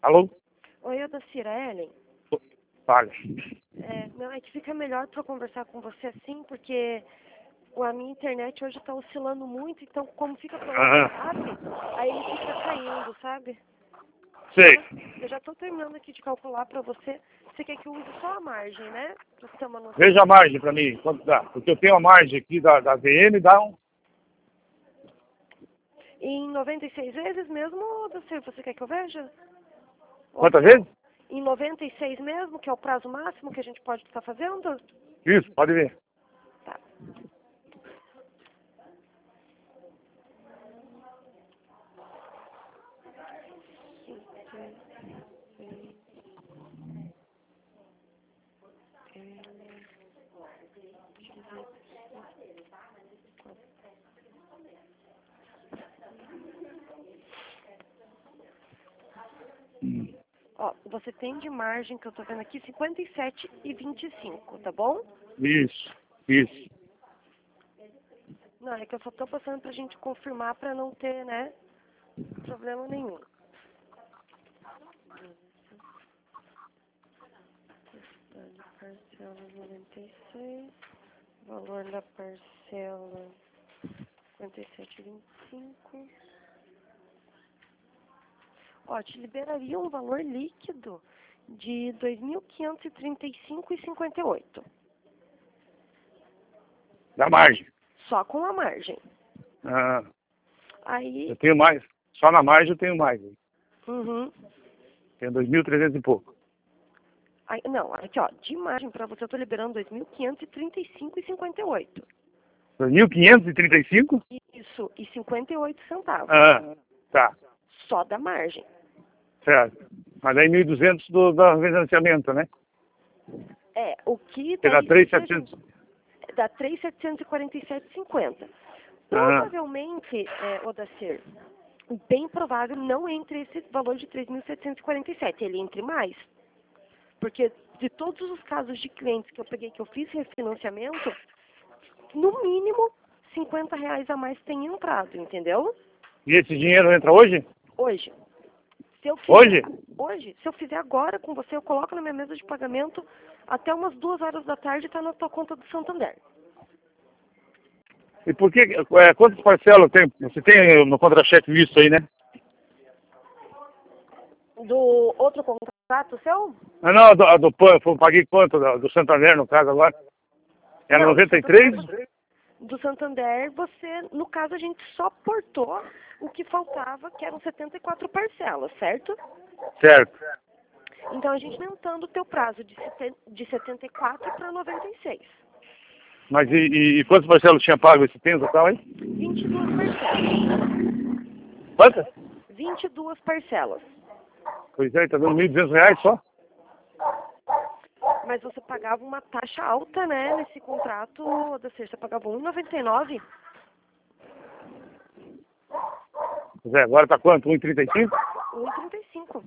Alô? Oi, Odacira, Ellen. Fale. Não, é que fica melhor para conversar com você assim, porque a minha internet hoje está oscilando muito, então como fica pelo WhatsApp, aí ele fica caindo, sabe? Sei. Eu já estou terminando aqui de calcular para você. Você quer que eu use só a margem, né? Pra você ter uma noção. Veja a margem para mim, quanto dá. Porque eu tenho a margem aqui da VM, dá um... Em 96 vezes mesmo, Odacira, você quer que eu veja? Quantas vezes? Em 96 mesmo, que é o prazo máximo que a gente pode estar fazendo? Isso, pode ver. Tá. Ó, você tem de margem, que eu tô vendo aqui, 57,25, tá bom? Isso. Não, é que eu só tô passando pra gente confirmar pra não ter, né, problema nenhum. Parcela 96, valor da parcela 57,25. Ó, te liberaria um valor líquido de 2.535,58. Da margem. Só com a margem. Ah, Aí, eu tenho mais. Só na margem eu tenho mais. Tenho 2.300 e pouco. aí não, aqui ó, de margem pra você eu tô liberando 2.535,58. 2.535? Isso, e 58 centavos. Ah, tá. Só da margem. Certo. Mas aí 1.200 do financiamento, né? O que Que dá 3.700. dá 3.747,50. Ah, Provavelmente, Odacir, bem provável não entre esse valor de 3.747, ele entre mais. Porque de todos os casos de clientes que eu peguei, que eu fiz refinanciamento, no mínimo R$ 50 a mais tem entrado, entendeu? e esse dinheiro entra hoje? Hoje. Se eu Hoje? se eu fizer agora com você, eu coloco na minha mesa de pagamento, até umas 2 horas da tarde está na tua conta do Santander. E por que, quantas parcelas tem? Você tem no contra-cheque visto aí, né? Do outro contrato seu? Ah, não, do PAN, eu paguei quanto? Do Santander, no caso, agora? Era Não, 93? do Santander, você, no caso, a gente só portou o que faltava, que eram 74 parcelas, certo? Certo. Então, a gente aumentando o teu prazo de 74 para 96. Mas e quantas parcelas tinha pago esse tempo total aí? 22 parcelas. Quantas? 22 parcelas. Pois é, tá dando R$ 1.200 só? Mas você pagava uma taxa alta, né, nesse contrato, você pagava R$1,99. Pois é, agora tá quanto? 1,35? R$1,35.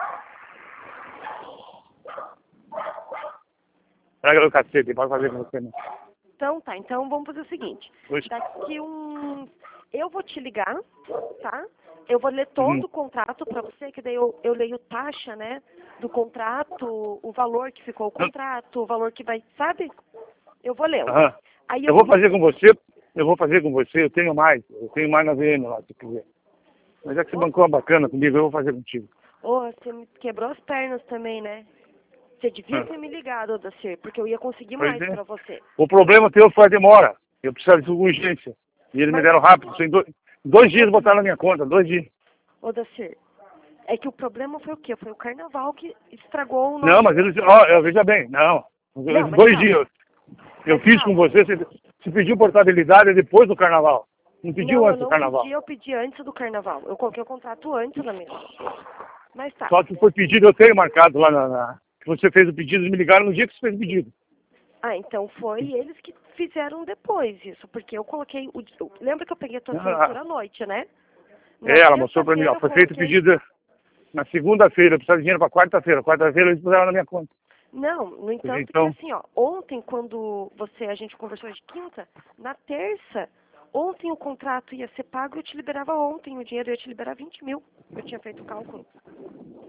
Pega o cacete, pode fazer com você, não. Então tá, então vamos fazer o seguinte. Hoje. Eu vou te ligar, tá? Eu vou ler todo o contrato pra você, que daí eu leio taxa, né? Do contrato, o valor que ficou o contrato, o valor que vai, sabe? Eu vou ler. Aham. Aí Eu vou fazer com você, eu tenho mais na VM lá, se quiser. Mas já que você bancou uma bacana comigo, eu vou fazer contigo. Você me quebrou as pernas também, né? Você devia ter me ligado, Odacir, porque eu ia conseguir Pois mais é. pra você. O problema teu foi a demora. Eu precisava de urgência. E eles me deram rápido. Em 2 dias botaram na minha conta, 2 dias. Odacir, é que o problema foi o quê? Foi o carnaval que estragou o nosso... Não, mas eles, veja bem, não. Não, mas 2 calma. dias. Eu Mas fiz com calma. você pediu portabilidade depois do carnaval. Não pediu Não, eu antes do não carnaval. pedi, eu pedi antes do carnaval. Eu coloquei o contrato antes da mesa. Mas tá. Só que foi pedido, eu tenho marcado lá que você fez o pedido, eles me ligaram no dia que você fez o pedido. Ah, então foi eles que fizeram depois isso, porque eu coloquei... Lembra que eu peguei a tua assinatura à noite, né? Ela mostrou pra mim, ó, foi feito o coloquei... pedido na segunda-feira, eu precisava de dinheiro pra quarta-feira. Quarta-feira eles puseram na minha conta. Não, no entanto, Então, que assim, ó, ontem, quando a gente conversou de quinta, na terça, ontem o contrato ia ser pago e eu te liberava ontem o dinheiro, eu ia te liberar 20 mil. Eu tinha feito o cálculo.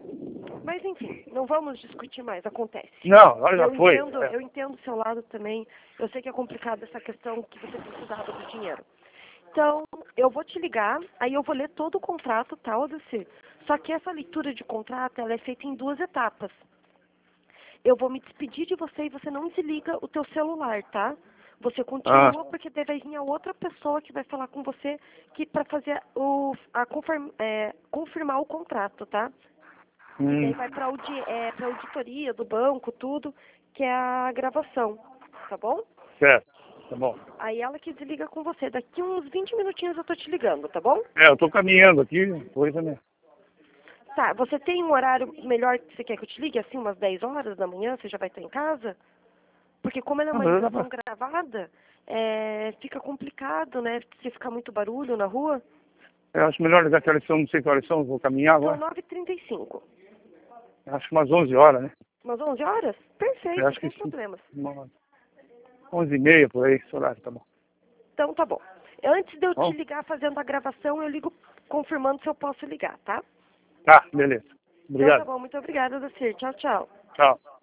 Mas enfim, não vamos discutir mais, acontece. Não, agora já foi. Eu entendo o seu lado também. Eu sei que é complicado essa questão que você precisava do dinheiro. Então, eu vou te ligar, aí eu vou ler todo o contrato, tá, Odacir? Só que essa leitura de contrato, ela é feita em 2 etapas. Eu vou me despedir de você e você não desliga o teu celular, tá? Você continua porque deve vir a outra pessoa que vai falar com você para fazer confirmar o contrato, tá? E daí vai para auditoria do banco, tudo, que é a gravação, tá bom? Certo, tá bom. Aí ela que desliga com você. Daqui uns 20 minutinhos eu tô te ligando, tá bom? Eu tô caminhando aqui, coisa, né? Tá, você tem um horário melhor que você quer que eu te ligue? Assim, umas 10 horas da manhã, você já vai estar em casa? Porque como ela é uma ligação gravada, fica complicado, né? Se ficar muito barulho na rua. Eu acho melhor ligar que horas são, não sei que horas são, vou caminhar agora. São 9h35. Acho que umas 11 horas, né? Umas 11 horas? Perfeito, Eu acho sem que problemas. 11h30 por aí, esse horário, tá bom. Então tá bom. Antes de eu te ligar fazendo a gravação, eu ligo confirmando se eu posso ligar, tá? Tá, beleza. Obrigado. Então tá bom, muito obrigada, Odacir. Tchau, tchau. Tchau.